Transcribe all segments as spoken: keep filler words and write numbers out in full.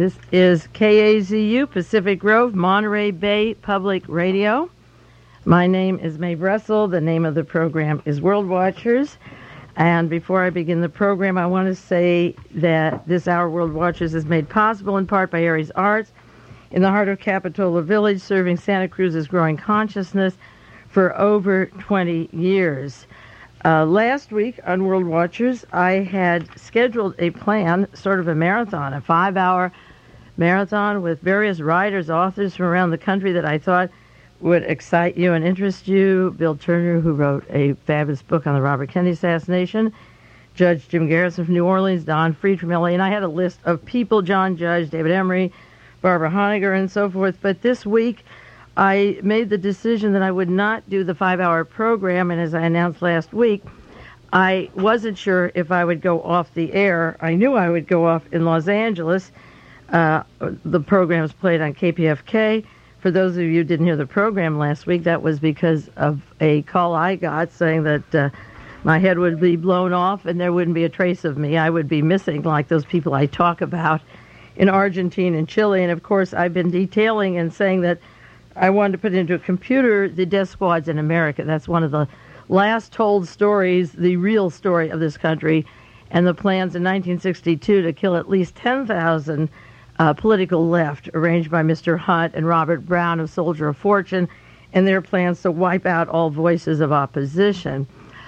This is K A Z U, Pacific Grove, Monterey Bay Public Radio. My name is Mae Brussel. The name of the program is World Watchers. And before I begin the program, I want to say that this Hour World Watchers is made possible in part by Aries Arts in the heart of Capitola Village, serving Santa Cruz's growing consciousness for over twenty years. Uh, last week on World Watchers, I had scheduled a plan, sort of a marathon, a five-hour marathon with various writers, authors from around the country that I thought would excite you and interest you. Bill Turner, who wrote a fabulous book on the Robert Kennedy assassination, Judge Jim Garrison from New Orleans, Don Freed from L A, and I had a list of people, John Judge, David Emery, Barbara Honegger, and so forth. But this week, I made the decision that I would not do the five-hour program, and as I announced last week, I wasn't sure if I would go off the air. I knew I would go off in Los Angeles. Uh, the program is played on K P F K. For those of you who didn't hear the program last week, that was because of a call I got saying that uh, my head would be blown off and there wouldn't be a trace of me. I would be missing like those people I talk about in Argentina and Chile. And, of course, I've been detailing and saying that I wanted to put into a computer the death squads in America. That's one of the last told stories, the real story of this country, and the plans in nineteen sixty-two to kill at least ten thousand uh, political left, arranged by Mister Hunt and Robert Brown of Soldier of Fortune, and their plans to wipe out all voices of opposition.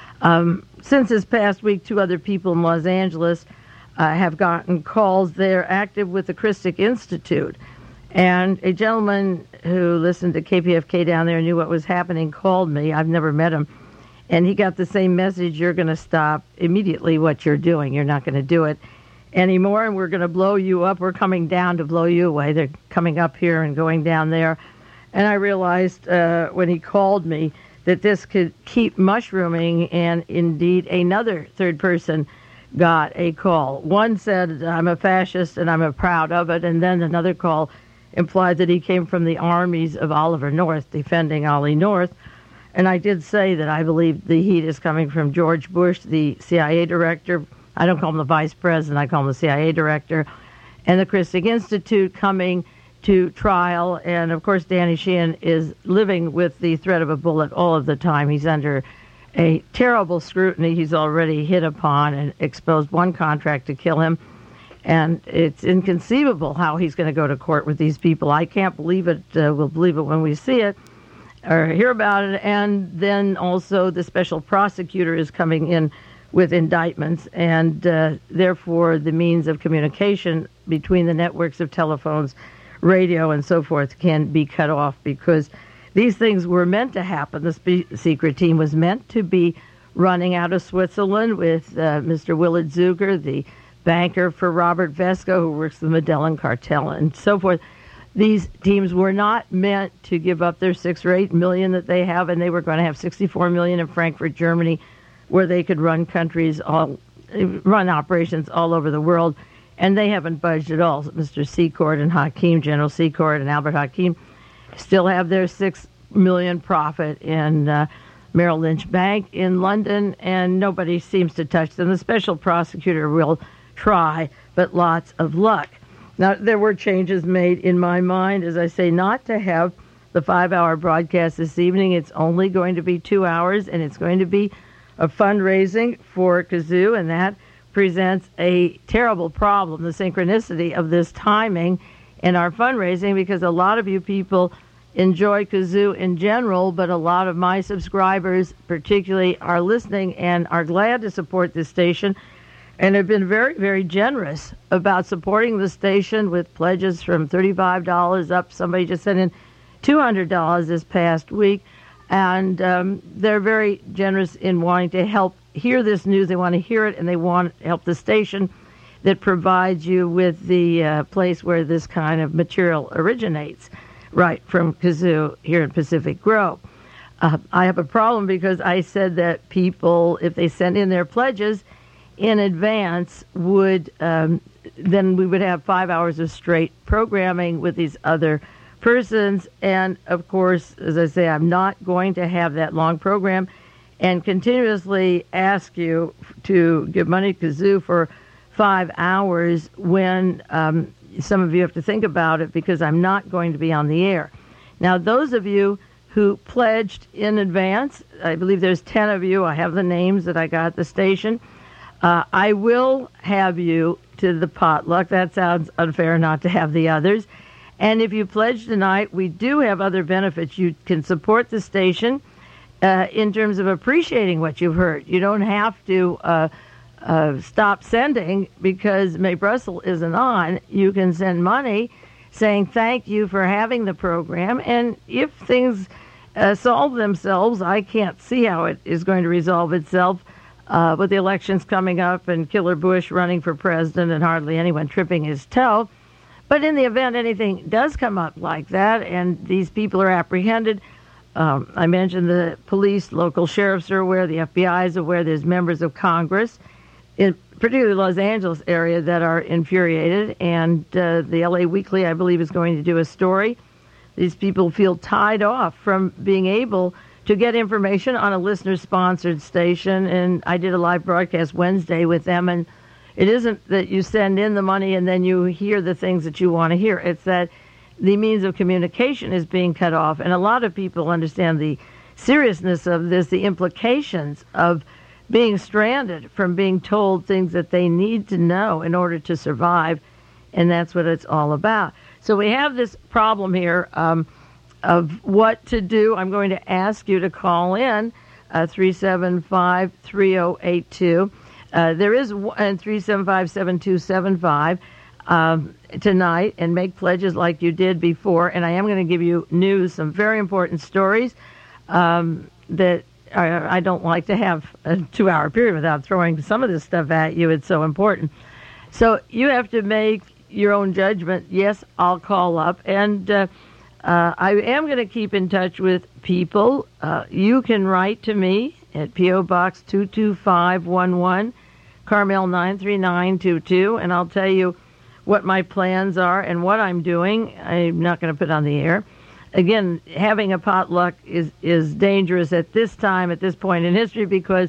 Um, since this past week, two other people in Los Angeles uh, have gotten calls. They're active with the Christic Institute. And a gentleman who listened to K P F K down there and knew what was happening called me. I've never met him. And he got the same message: you're going to stop immediately what you're doing. You're not going to do it anymore, and we're going to blow you up. We're coming down to blow you away. They're coming up here and going down there. And I realized uh, when he called me that this could keep mushrooming, and indeed another third person got a call. One said, I'm a fascist and I'm proud of it, and then another call implied that he came from the armies of Oliver North, defending Ollie North. And I did say that I believe the heat is coming from George Bush, the C I A director. I don't call him the vice president, I call him the C I A director. And the Christic Institute coming to trial. And, of course, Danny Sheehan is living with the threat of a bullet all of the time. He's under a terrible scrutiny. He's already hit upon and exposed one contract to kill him. And it's inconceivable how he's going to go to court with these people. I can't believe it. Uh, we'll believe it when we see it or hear about it. And then also the special prosecutor is coming in with indictments. And uh, therefore, the means of communication between the networks of telephones, radio, and so forth can be cut off, because these things were meant to happen. The spe- secret team was meant to be running out of Switzerland with uh, Mister Willard Zucker, the banker for Robert Vesco, who works the Medellin cartel, and so forth. These teams were not meant to give up their six or eight million that they have, and they were going to have sixty-four million in Frankfurt, Germany, where they could run countries, all run operations all over the world, and they haven't budged at all. Mister Secord and Hakim, General Secord and Albert Hakim, still have their six million profit in uh, Merrill Lynch Bank in London, and nobody seems to touch them. The special prosecutor will try, but lots of luck. Now, there were changes made in my mind, as I say, not to have the five-hour broadcast this evening. It's only going to be two hours, and it's going to be a fundraising for Kazoo, and that presents a terrible problem, the synchronicity of this timing in our fundraising, because a lot of you people enjoy Kazoo in general, but a lot of my subscribers particularly are listening and are glad to support this station, and have been very, very generous about supporting the station with pledges from thirty-five dollars up. Somebody just sent in two hundred dollars this past week, and um, they're very generous in wanting to help hear this news. They want to hear it, and they want to help the station that provides you with the uh, place where this kind of material originates, right from Kazoo here in Pacific Grove. Uh, I have a problem because I said that people, if they send in their pledges in advance, would um, then we would have five hours of straight programming with these other persons. And, of course, as I say, I'm not going to have that long program and continuously ask you to give money to Kazoo for five hours when um, some of you have to think about it because I'm not going to be on the air. Now, those of you who pledged in advance, I believe there's ten of you. I have the names that I got at the station. Uh, I will have you to the potluck. That sounds unfair not to have the others. And if you pledge tonight, we do have other benefits. You can support the station uh, in terms of appreciating what you've heard. You don't have to uh, uh, stop sending because Mae Brussell isn't on. You can send money saying thank you for having the program. And if things uh, solve themselves, I can't see how it is going to resolve itself uh, with the elections coming up and Killer Bush running for president and hardly anyone tripping his toe. But in the event anything does come up like that and these people are apprehended, um, I mentioned the police, local sheriffs are aware, the F B I is aware, there's members of Congress, in particularly the Los Angeles area, that are infuriated. And uh, the L A Weekly, I believe, is going to do a story. These people feel tied off from being able to get information on a listener-sponsored station. And I did a live broadcast Wednesday with them, and it isn't that you send in the money and then you hear the things that you want to hear. It's that the means of communication is being cut off. And a lot of people understand the seriousness of this, the implications of being stranded from being told things that they need to know in order to survive. And that's what it's all about. So we have this problem here um, of what to do. I'm going to ask you to call in uh, three seven five, three oh eight two. Uh, there is one three seven five, seven two seven five um, tonight, and make pledges like you did before. And I am going to give you news, some very important stories um, that I, I don't like to have a two-hour period without throwing some of this stuff at you. It's so important. So you have to make your own judgment. Yes, I'll call up, and uh, uh, I am going to keep in touch with people. Uh, you can write to me at P O Box two two five one one. Carmel nine three nine two two, and I'll tell you what my plans are and what I'm doing. I'm not going to put on the air. Again, having a potluck is, is dangerous at this time, at this point in history, because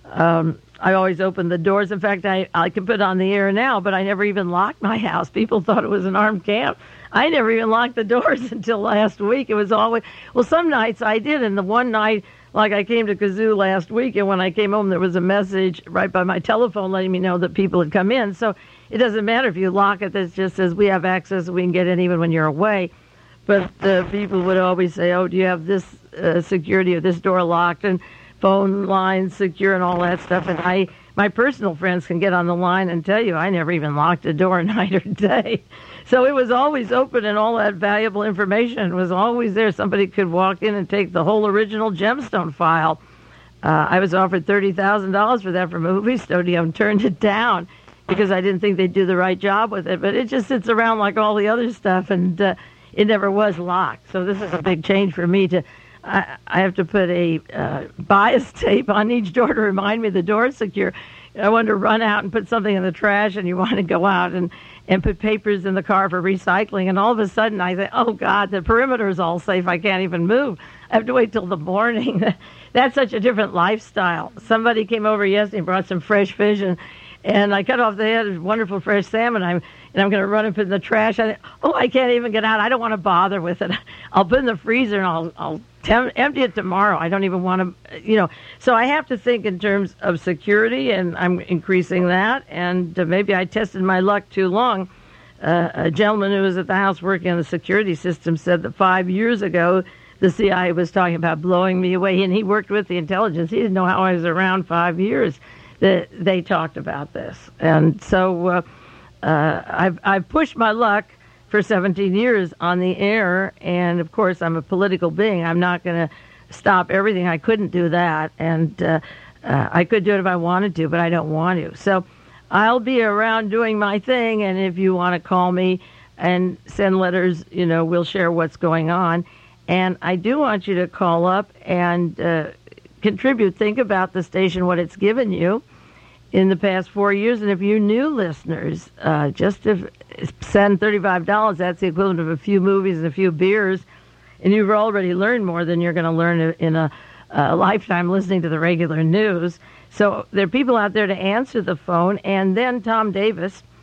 um, I always open the doors. In fact, I, I can put on the air now, but I never even locked my house. People thought it was an armed camp. I never even locked the doors until last week. It was always, well, some nights I did, and the one night, like I came to Kazoo last week, and when I came home, there was a message right by my telephone letting me know that people had come in. So it doesn't matter if you lock it. That just says we have access. We can get in even when you're away. But uh, people would always say, oh, do you have this uh, security or this door locked and phone lines secure and all that stuff? And I, my personal friends can get on the line and tell you I never even locked a door night or day. So it was always open, and all that valuable information was always there. Somebody could walk in and take the whole original gemstone file. Uh, I was offered thirty thousand dollars for that from a movie studio and turned it down because I didn't think they'd do the right job with it. But it just sits around like all the other stuff, and uh, it never was locked. So this is a big change for me. To I, I have to put a uh, bias tape on each door to remind me the door is secure. I want to run out and put something in the trash, and you want to go out and, and put papers in the car for recycling, and all of a sudden I say, oh, God, the perimeter is all safe. I can't even move. I have to wait till the morning. That's such a different lifestyle. Somebody came over yesterday and brought some fresh fish, and, and I cut off the head of wonderful fresh salmon, I'm, and I'm going to run and put it in the trash. I, oh, I can't even get out. I don't want to bother with it. I'll put it in the freezer, and I'll, I'll tem- empty it tomorrow. I don't even want to, you know. So I have to think in terms of security, and I'm increasing that. And uh, maybe I tested my luck too long. Uh, a gentleman who was at the house working on the security system said that five years ago, the C I A was talking about blowing me away, and he worked with the intelligence. He didn't know how I was around five years that they talked about this. And so uh, uh, I've, I've pushed my luck for seventeen years on the air, and of course I'm a political being. I'm not going to stop everything. I couldn't do that, and uh, uh, I could do it if I wanted to, but I don't want to. So I'll be around doing my thing, and if you want to call me and send letters, you know, we'll share what's going on. And I do want you to call up and uh, contribute. Think about the station, what it's given you in the past four years. And if you new listeners, uh, just to send thirty-five dollars, that's the equivalent of a few movies and a few beers, and you've already learned more than you're going to learn in a, a lifetime listening to the regular news. So there are people out there to answer the phone. And then Tom Davis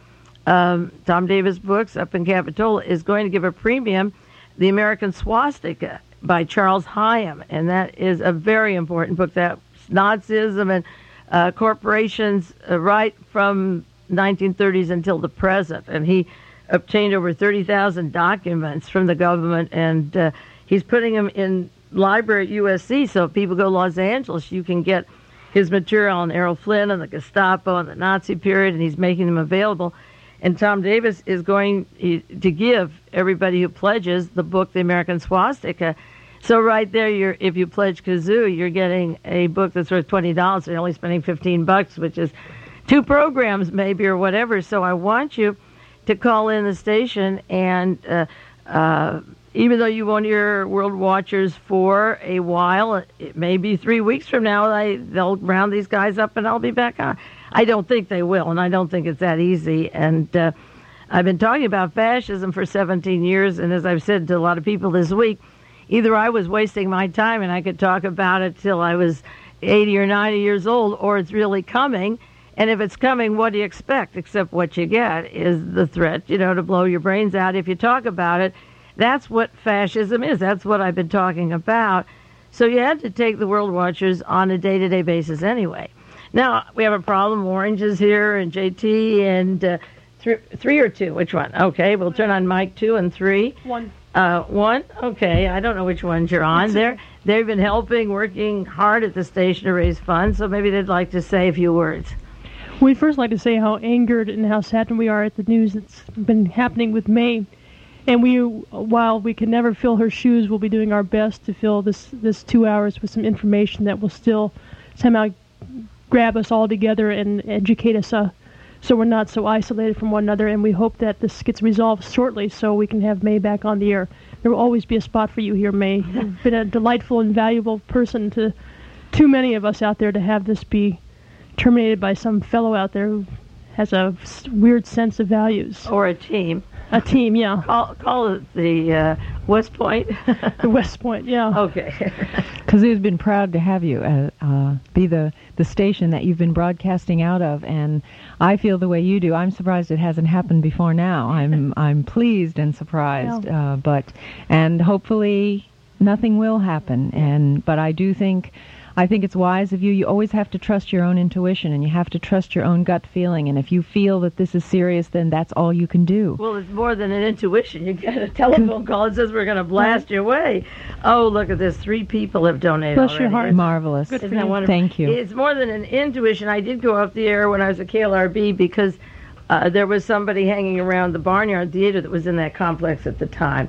um, Tom Davis Books up in Capitola is going to give a premium, The American Swastika by Charles Hyam, and that is a very important book. That's Nazism and uh, corporations uh, right from nineteen thirties until the present, and he obtained over thirty thousand documents from the government, and uh, he's putting them in library at U S C, so if people go to Los Angeles, you can get his material on Errol Flynn and the Gestapo and the Nazi period, and he's making them available. And Tom Davis is going to give everybody who pledges the book, The American Swastika. So right there, you're, if you pledge Kazoo, you're getting a book that's worth twenty dollars. So you're only spending fifteen bucks, which is two programs maybe or whatever. So I want you to call in the station, and uh, uh, even though you won't hear World Watchers for a while, it may be three weeks from now, I, they'll round these guys up and I'll be back on. I don't think they will, and I don't think it's that easy. And uh, I've been talking about fascism for seventeen years, and as I've said to a lot of people this week, either I was wasting my time and I could talk about it till I was eighty or ninety years old, or it's really coming. And if it's coming, what do you expect? Except what you get is the threat, you know, to blow your brains out if you talk about it. That's what fascism is. That's what I've been talking about. So you had to take the World Watchers on a day-to-day basis anyway. Now, we have a problem. Orange is here, and J T, and uh, th- three or two? Which one? Okay, we'll turn on mic two and three. One. Uh, one? Okay, I don't know which ones you're on. They're, they've been helping, working hard at the station to raise funds, so maybe they'd like to say a few words. We'd first like to say how angered and how saddened we are at the news that's been happening with May. And we, while we can never fill her shoes, we'll be doing our best to fill this, this two hours with some information that will still somehow grab us all together and educate us uh, so we're not so isolated from one another. And we hope that this gets resolved shortly so we can have May back on the air. There will always be a spot for you here, May. You've been a delightful and valuable person to too many of us out there to have this be terminated by some fellow out there who has a weird sense of values. Or a team. A team, yeah. Call, call it the uh, West Point. The West Point, yeah. Okay. Kazoo has been proud to have you uh, uh, be the, the station that you've been broadcasting out of, and I feel the way you do. I'm surprised it hasn't happened before now. I'm I'm pleased and surprised, Yeah. uh, but and hopefully nothing will happen. And but I do think. I think it's wise of you. You always have to trust your own intuition, and you have to trust your own gut feeling. And if you feel that this is serious, then that's all you can do. Well, it's more than an intuition. You get a telephone call that says we're going to blast your way. Oh, look at this. Three people have donated Bless already. your heart. Marvelous. Good for Isn't that you. wonderful? Thank you. It's more than an intuition. I did go off the air when I was at K L R B because uh, there was somebody hanging around the Barnyard Theater that was in that complex at the time.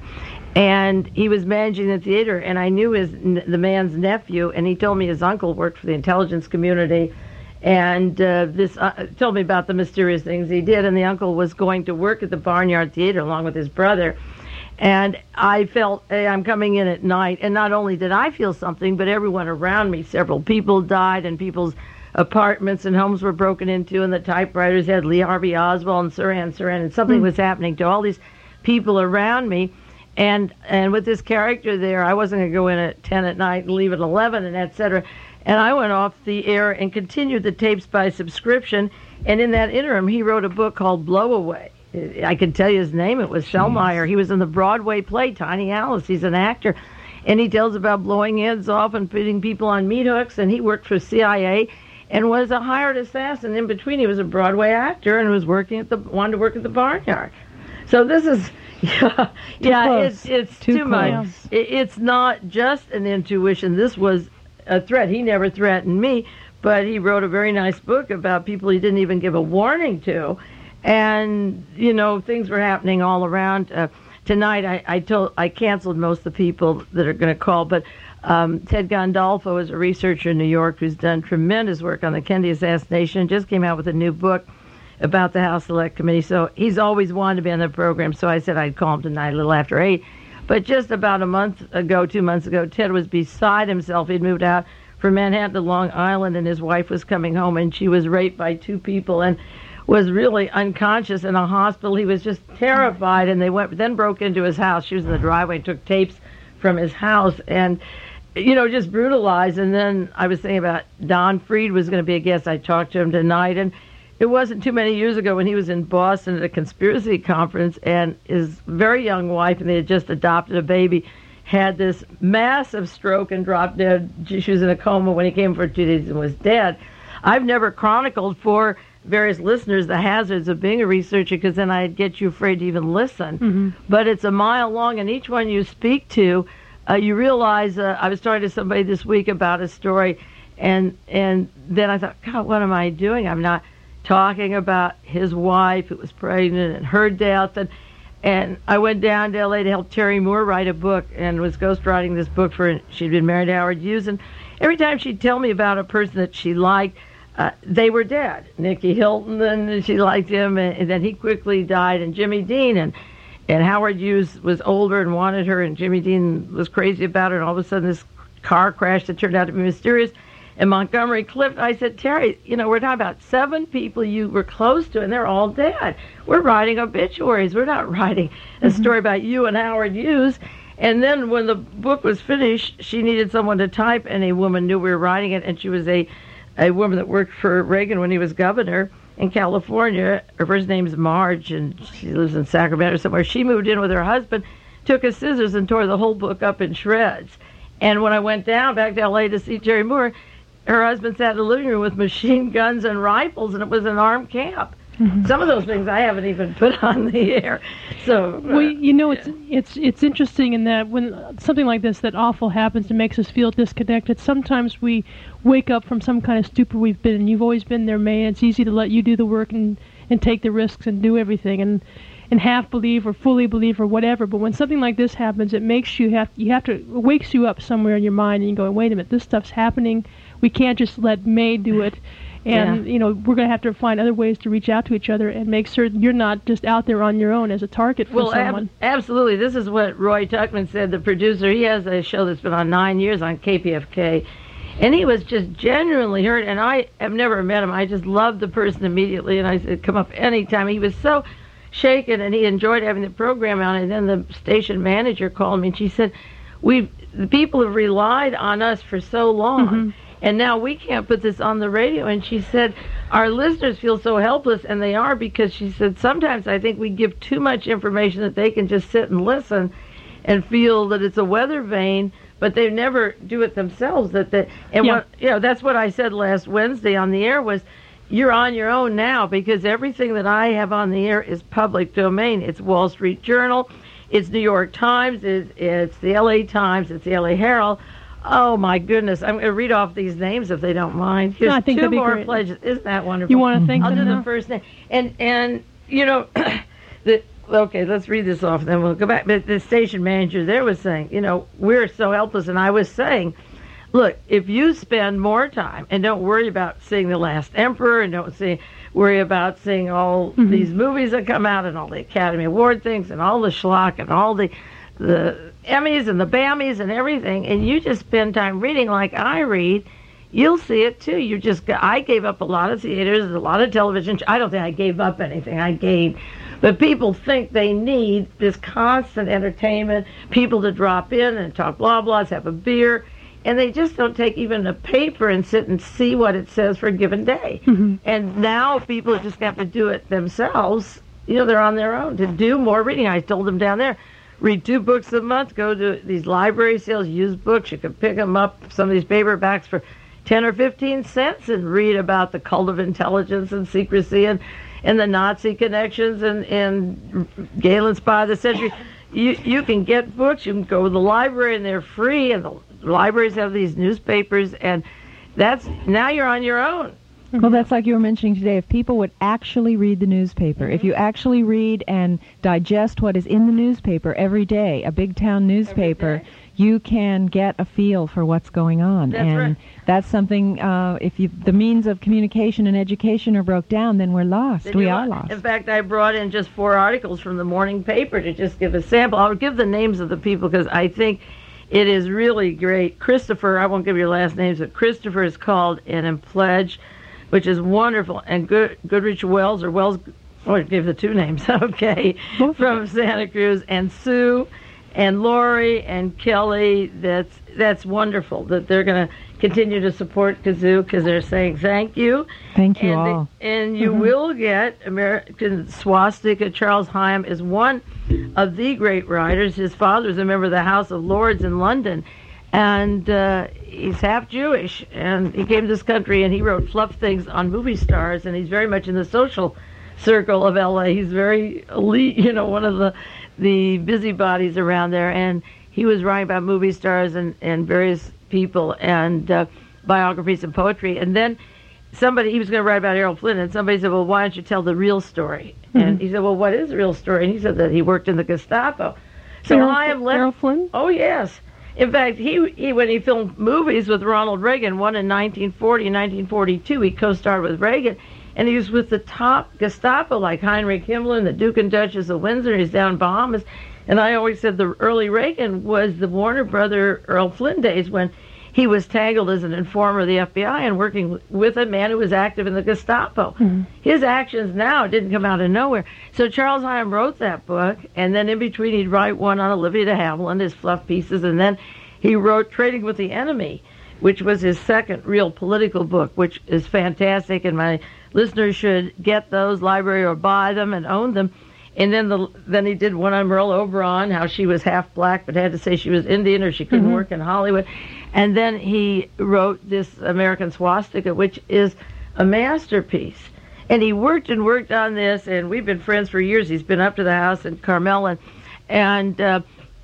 And he was managing the theater, and I knew his the man's nephew, and he told me his uncle worked for the intelligence community, and uh, this uh, told me about the mysterious things he did, and the uncle was going to work at the Barnyard Theater along with his brother. And I felt, hey, I'm coming in at night, and not only did I feel something, but everyone around me, several people died, and people's apartments and homes were broken into, and the typewriters had Lee Harvey Oswald and Sirhan Sirhan, and something mm. was happening to all these people around me. And and with this character there, I wasn't going to go in at ten at night and leave at eleven and et cetera. And I went off the air and continued the tapes by subscription. And in that interim, he wrote a book called Blow Away. I can tell you his name. It was Selmayr. He was in the Broadway play Tiny Alice. He's an actor. And he tells about blowing heads off and putting people on meat hooks. And he worked for C I A and was a hired assassin. In between, he was a Broadway actor and was working at the wanted to work at the Barnyard. So this is... Yeah, too yeah, close. it's it's too, too much. It, it's not just an intuition. This was a threat. He never threatened me, but he wrote a very nice book about people he didn't even give a warning to, and you know things were happening all around. Uh, tonight, I, I told I canceled most of the people that are going to call, but um, Ted Gandolfo is a researcher in New York who's done tremendous work on the Kennedy assassination. Just came out with a new book about the House Select Committee, so he's always wanted to be on the program, so I said I'd call him tonight a little after eight. But just about a month ago, two months ago, Ted was beside himself. He'd moved out from Manhattan to Long Island, and his wife was coming home, and she was raped by two people and was really unconscious in a hospital. He was just terrified, and they went then broke into his house. She was in the driveway and took tapes from his house, and you know, just brutalized. And then I was thinking about Don Freed was going to be a guest. I talked to him tonight, and it wasn't too many years ago when he was in Boston at a conspiracy conference, and his very young wife, and they had just adopted a baby, had this massive stroke and dropped dead. She was in a coma when he came for two days and was dead. I've never chronicled for various listeners the hazards of being a researcher, because then I'd get you afraid to even listen. Mm-hmm. But it's a mile long, and each one you speak to, uh, you realize, uh, I was talking to somebody this week about a story, and and then I thought, God, what am I doing? I'm not talking about his wife who was pregnant and her death. And, and I went down to L A to help Terry Moore write a book, and was ghostwriting this book for, she'd been married to Howard Hughes, and every time she'd tell me about a person that she liked, uh, they were dead. Nicky Hilton, and she liked him, and, and then he quickly died, and Jimmy Dean, and and Howard Hughes was older and wanted her, and Jimmy Dean was crazy about her, and all of a sudden this car crash that turned out to be mysterious. And Montgomery Clift, I said, Terry, you know, we're talking about seven people you were close to, and they're all dead. We're writing obituaries. We're not writing a mm-hmm. story about you and Howard Hughes. And then when the book was finished, she needed someone to type, and a woman knew we were writing it, and she was a, a woman that worked for Reagan when he was governor in California. Her first name's Marge, and she lives in Sacramento or somewhere. She moved in with her husband, took a scissors, and tore the whole book up in shreds. And when I went down back to L A to see Terry Moore, her husband sat in the living room with machine guns and rifles, and it was an armed camp. Mm-hmm. Some of those things I haven't even put on the air. So, uh, well, you know, it's it's it's interesting in that when something like this, that awful, happens, it makes us feel disconnected. Sometimes we wake up from some kind of stupor we've been in. You've always been there, May, and it's easy to let you do the work and, and take the risks and do everything and and half believe or fully believe or whatever. But when something like this happens, it makes you have you have to it wakes you up somewhere in your mind, and you go, wait a minute, this stuff's happening. We can't just let May do it. And, yeah. you know, we're going to have to find other ways to reach out to each other and make certain you're not just out there on your own as a target for well, someone. Ab- absolutely. This is what Roy Tuckman said, the producer. He has a show that's been on nine years on K P F K. And he was just genuinely hurt. And I have never met him. I just loved the person immediately. And I said, come up anytime. He was so shaken, and he enjoyed having the program on. And then the station manager called me, and she said, "We've the people have relied on us for so long. Mm-hmm. And now we can't put this on the radio." And she said, our listeners feel so helpless, and they are, because she said, sometimes I think we give too much information that they can just sit and listen and feel that it's a weather vane, but they never do it themselves. That they, and yeah. what you know, that's what I said last Wednesday on the air was, you're on your own now, because everything that I have on the air is public domain. It's Wall Street Journal, it's New York Times, it's, it's the L A Times, it's the L A Herald. Oh, my goodness. I'm going to read off these names if they don't mind. Here's no, I think two more great. pledges. Isn't that wonderful? You want to thank I'll them do now? the first name. And, and you know, the, okay, let's read this off, then we'll go back. But the station manager there was saying, you know, we're so helpless. And I was saying, look, if you spend more time and don't worry about seeing The Last Emperor, and don't see, worry about seeing all mm-hmm. these movies that come out and all the Academy Award things and all the schlock and all the the Emmys and the Bammies and everything, and you just spend time reading like I read, you'll see it too. You just, I gave up a lot of theaters, a lot of television. I don't think I gave up anything. I gained. But people think they need this constant entertainment, people to drop in and talk blah blahs, have a beer, and they just don't take even a paper and sit and see what it says for a given day. Mm-hmm. And now people just have to do it themselves. You know, they're on their own to do more reading. I told them down there, read two books a month, go to these library sales, used books. You can pick them up, some of these paperbacks, for ten or fifteen cents, and read about the cult of intelligence and secrecy and, and the Nazi connections and, and Galen's Spy of the Century. You, you can get books. You can go to the library, and they're free, and the libraries have these newspapers, and that's, now you're on your own. Well, that's like you were mentioning today. If people would actually read the newspaper, mm-hmm. if you actually read and digest what is in the newspaper every day, a big town newspaper, you can get a feel for what's going on. That's and right. that's something, uh, if you, the means of communication and education are broke down, then we're lost. Then we are are lost. In fact, I brought in just four articles from the morning paper to just give a sample. I'll give the names of the people because I think it is really great. Christopher, I won't give your last names, but Christopher is called in and pledge, which is wonderful. And Good, Goodrich Wells, or Wells, oh, I gave the two names, okay, from Santa Cruz, and Sue, and Lori, and Kelly. That's that's wonderful that they're going to continue to support Kazoo because they're saying thank you. Thank you and all. They, and you Mm-hmm. will get American Swastika. Charles Hyam is one of the great writers. His father was a member of the House of Lords in London, and uh, he's half Jewish. And he came to this country and he wrote fluff things on movie stars, and he's very much in the social circle of L A. He's very elite, you know, one of the the busybodies around there, and he was writing about movie stars and, and various people and uh, biographies and poetry. And then somebody, he was going to write about Errol Flynn, and somebody said, well, why don't you tell the real story? Mm-hmm. And he said, well, what is the real story? And he said that he worked in the Gestapo. So Errol, I am left. Errol Flynn? Oh, yes. In fact, he, he when he filmed movies with Ronald Reagan, one in nineteen forty and nineteen forty-two, he co-starred with Reagan. And he was with the top Gestapo, like Heinrich Himmler and the Duke and Duchess of Windsor. He's down in Bahamas. And I always said the early Reagan was the Warner Brother Errol Flynn days when he was tangled as an informer of the F B I and working with a man who was active in the Gestapo. Mm-hmm. His actions now didn't come out of nowhere. So Charles Hyam wrote that book, and then in between he'd write one on Olivia de Havilland, his fluff pieces, and then he wrote Trading with the Enemy, which was his second real political book, which is fantastic, and my listeners should get those, library or buy them and own them. And then the then he did one on Merle Oberon, how she was half black but had to say she was Indian or she couldn't mm-hmm. work in Hollywood. And then he wrote this American Swastika, which is a masterpiece. And he worked and worked on this, and we've been friends for years. He's been up to the house in Carmel, and, and uh,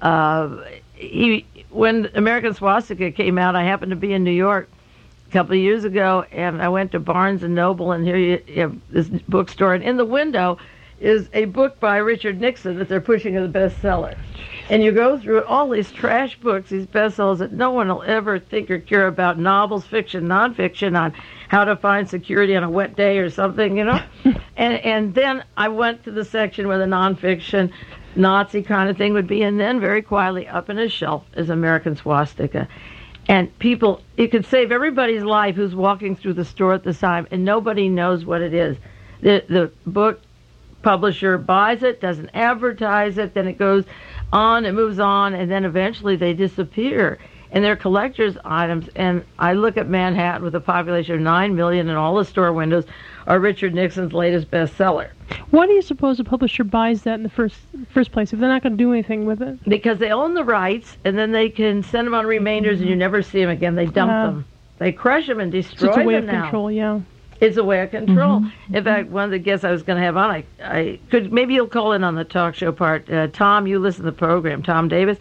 uh, he when American Swastika came out, I happened to be in New York a couple of years ago, and I went to Barnes and Noble, and here you, you have this bookstore, and in the window is a book by Richard Nixon that they're pushing as a bestseller. And you go through all these trash books, these bestsellers that no one will ever think or care about, novels, fiction, nonfiction, on how to find security on a wet day or something, you know. and and then I went to the section where the nonfiction, Nazi kind of thing would be, and then very quietly up in a shelf is American Swastika. And people, it could save everybody's life who's walking through the store at the time, and nobody knows what it is. The the book publisher buys it, doesn't advertise it, then it goes on and moves on, and then eventually they disappear. And they're collector's items. And I look at Manhattan with a population of nine million, and all the store windows are Richard Nixon's latest bestseller. Why do you suppose a publisher buys that in the first first place if they're not going to do anything with it? Because they own the rights, and then they can send them on remainders, mm-hmm. and you never see them again. They dump uh, them. They crush them and destroy them. So it's a way them of now. control, yeah. It's a way of control. Mm-hmm. In fact, one of the guests I was going to have on, I, I could maybe you'll call in on the talk show part. Uh, Tom, you listen to the program. Tom Davis.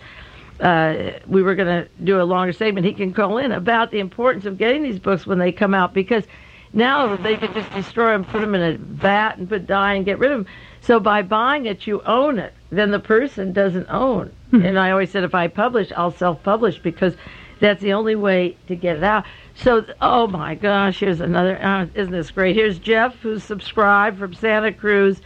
Uh, we were going to do a longer segment. He can call in about the importance of getting these books when they come out, because now they can just destroy them, put them in a vat, and put dye and get rid of them. So by buying it, you own it. Then the person doesn't own. Mm-hmm. And I always said, if I publish, I'll self-publish, because that's the only way to get it out. So, oh my gosh, here's another, uh, isn't this great? Here's Jeff, who's subscribed from Santa Cruz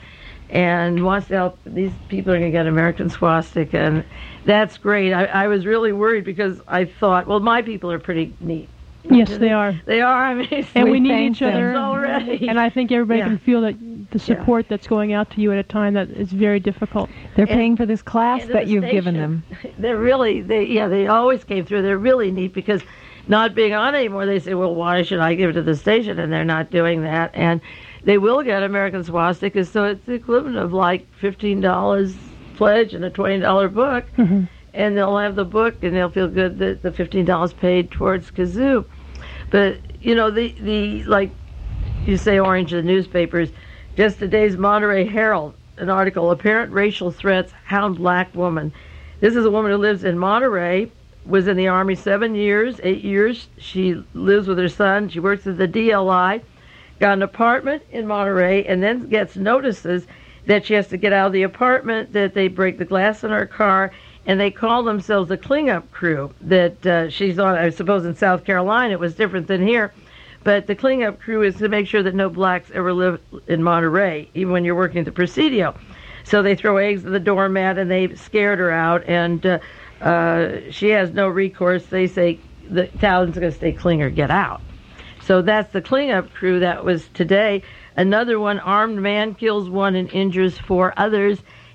and wants to help. These people are going to get American Swastika, and that's great. I, I was really worried because I thought, well, my people are pretty neat. Yes, they are. They are. I mean, and we, we need each other already. And I think everybody yeah. can feel that the support yeah. that's going out to you at a time that is very difficult. They're and, paying for this class that you've station. given them. They're really, they yeah, they always came through. They're really neat because not being on anymore, they say, well, why should I give it to the station? And they're not doing that. And they will get American Swastika, so it's the equivalent of like fifteen dollars pledge and a twenty dollars book. Mm-hmm. And they'll have the book, and they'll feel good that the fifteen dollars paid towards Kazoo. But, you know, the, the like you say, Orange, the newspapers, just today's Monterey Herald, an article, apparent racial threats hound black woman. This is a woman who lives in Monterey, was in the Army seven years, eight years. She lives with her son. She works at the D L I, got an apartment in Monterey, and then gets notices that she has to get out of the apartment, that they break the glass in her car, and they call themselves the cleanup crew. That uh, she's on, I suppose in South Carolina it was different than here, but the cleanup crew is to make sure that no blacks ever live in Monterey, even when you're working at the Presidio. So they throw eggs at the doormat, and they scared her out, and uh, uh, she has no recourse. They say the town's going to stay clean or get out. So that's the cleanup crew. That was today. Another one, armed man kills one and injures four others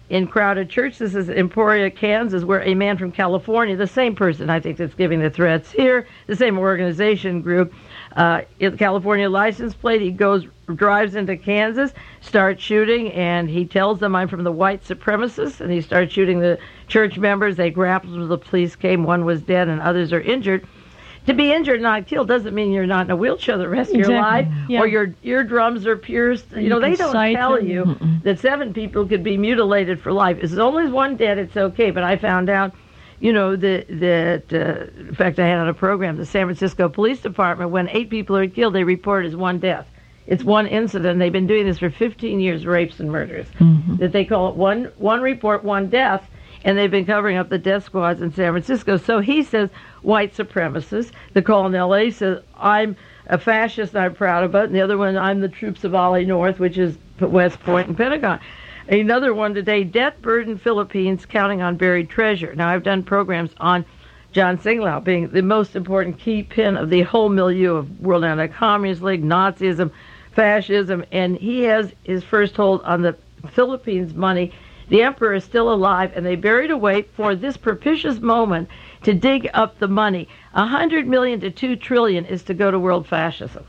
in Crowded Church. This is Emporia, Kansas, where a man from California, the same person I think that's giving the threats here, the same organization group, uh, in California license plate, he goes, drives into Kansas, starts shooting, and he tells them, I'm from the white supremacists, and he starts shooting the church members. They grappled with the police, came, one was dead, and others are injured. To be injured and not killed doesn't mean you're not in a wheelchair the rest exactly. of your life, yeah. or your eardrums are pierced. You, you know, they don't tell them. you Mm-mm. that seven people could be mutilated for life. If there's only one dead, it's okay. But I found out, you know, that, that uh, in fact, I had on a program, the San Francisco Police Department, when eight people are killed, they report as one death. It's one incident. They've been doing this for fifteen years, rapes and murders. Mm-hmm. That they call it one one report, one death. And they've been covering up the death squads in San Francisco. So he says, white supremacists. The call in L A says, I'm a fascist and I'm proud of it. And the other one, I'm the troops of Ollie North, which is West Point and Pentagon. Another one today, debt-burdened Philippines counting on buried treasure. Now, I've done programs on John Singlau being the most important key pin of the whole milieu of World Anti-Communist League, Nazism, fascism, and he has his first hold on the Philippines money. The emperor is still alive, and they buried away for this propitious moment to dig up the money. A hundred million to two trillion is to go to world fascism.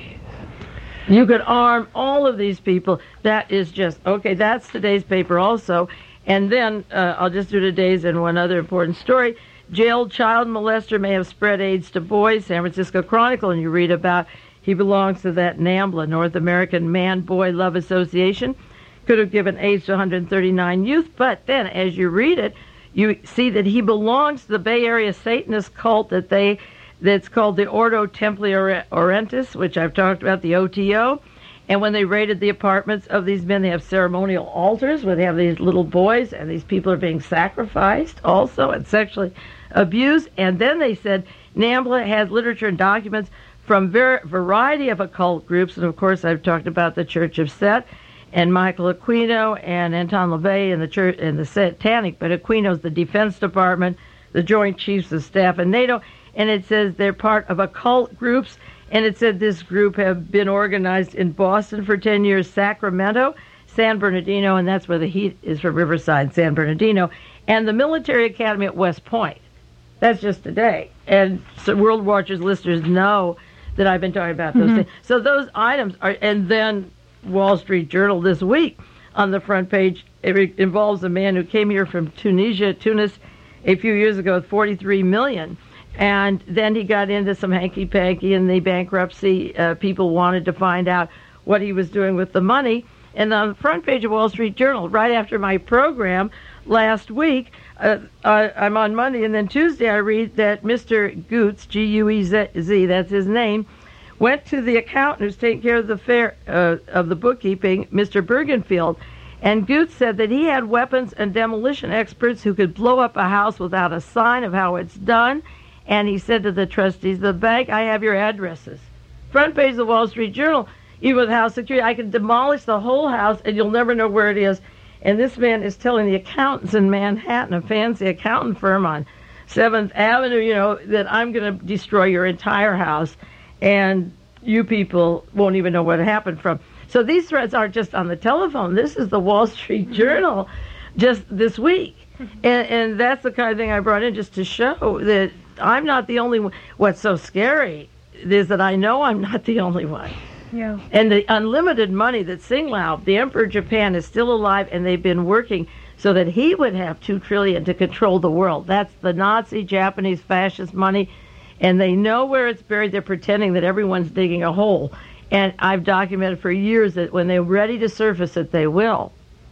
You could arm all of these people. That is just, okay, that's today's paper also. And then uh, I'll just do today's and one other important story. Jailed child molester may have spread AIDS to boys, San Francisco Chronicle, and you read about he belongs to that NAMBLA, North American Man-Boy Love Association. Could have given AIDS to one hundred thirty-nine youth, but then as you read it, you see that he belongs to the Bay Area Satanist cult that they that's called the Ordo Templi Orientis, which I've talked about, the O T O. And when they raided the apartments of these men, they have ceremonial altars where they have these little boys, and these people are being sacrificed also and sexually abused. And then they said NAMBLA has literature and documents from a variety of occult groups, and of course I've talked about the Church of Set, and Michael Aquino and Anton LaVey and the church and the Satanic, but Aquino's the Defense Department, the Joint Chiefs of Staff, and NATO, and it says they're part of occult groups, and it said this group have been organized in Boston for ten years, Sacramento, San Bernardino, and that's where the heat is from Riverside, San Bernardino, and the Military Academy at West Point. That's just today. And so World Watchers listeners know that I've been talking about those mm-hmm. things. So those items are, and then Wall Street Journal this week on the front page, it re- involves a man who came here from Tunisia, Tunis, a few years ago with forty-three million dollars. And then he got into some hanky-panky in the bankruptcy. Uh, people wanted to find out what he was doing with the money. And on the front page of Wall Street Journal, right after my program last week, uh, uh, I'm on Monday, and then Tuesday I read that Mister Goots, G U E Z, that's his name, went to the accountant who's taking care of the fair uh, of the bookkeeping, Mister Bergenfield, and Goots said that he had weapons and demolition experts who could blow up a house without a sign of how it's done. And he said to the trustees, the bank, I have your addresses. Front page of the Wall Street Journal, even with house security, I can demolish the whole house and you'll never know where it is. And this man is telling the accountants in Manhattan, a fancy accountant firm on seventh Avenue, you know, that I'm going to destroy your entire house and you people won't even know what happened from. So these threats aren't just on the telephone. This is the Wall Street Journal just this week. And, and that's the kind of thing I brought in just to show that I'm not the only one. What's so scary is that I know I'm not the only one. Yeah. And the unlimited money that Singlau, the Emperor of Japan, is still alive, and they've been working so that he would have two trillion dollars to control the world. That's the Nazi, Japanese, fascist money, and they know where it's buried. They're pretending that everyone's digging a hole. And I've documented for years that when they're ready to surface it, they will.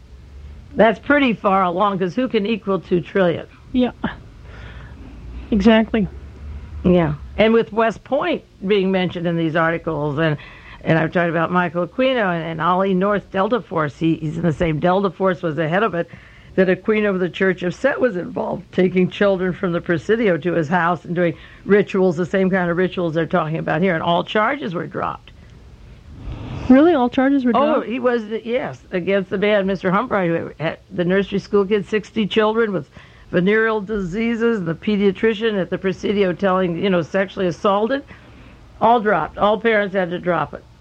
That's pretty far along, because who can equal two trillion dollars? Yeah. Exactly. Yeah. And with West Point being mentioned in these articles, and and I've talked about Michael Aquino and, and Ollie North Delta Force. He, he's in the same Delta Force, was the head of it, that Aquino of the Church of Set was involved, taking children from the Presidio to his house and doing rituals, the same kind of rituals they're talking about here, and all charges were dropped. Really? All charges were dropped? Oh, he was, yes, against the man, Mister Humphrey, who had the nursery school kids, sixty children with venereal diseases, the pediatrician at the Presidio telling, you know, sexually assaulted, all dropped. All parents had to drop it.